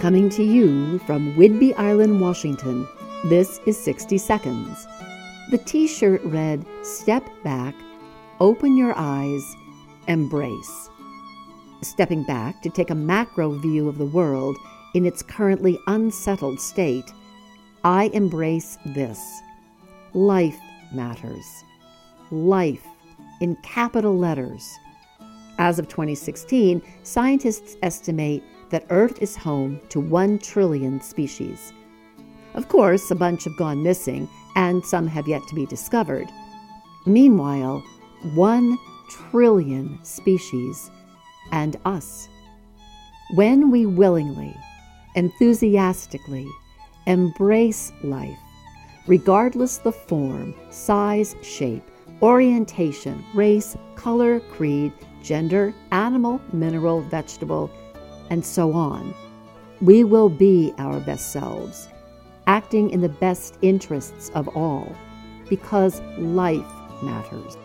Coming to you from Whidbey Island, Washington, this is 60 Seconds. The t-shirt read, "Step back, open your eyes, embrace." Stepping back to take a macro view of the world in its currently unsettled state, I embrace this. Life matters. Life in capital letters. As of 2016, scientists estimate that Earth is home to 1 trillion species. Of course, a bunch have gone missing, and some have yet to be discovered. Meanwhile, 1 trillion species and us. When we willingly, enthusiastically embrace life, regardless the form, size, shape, orientation, race, color, creed, gender, animal, mineral, vegetable, and so on, we will be our best selves, acting in the best interests of all, because life matters.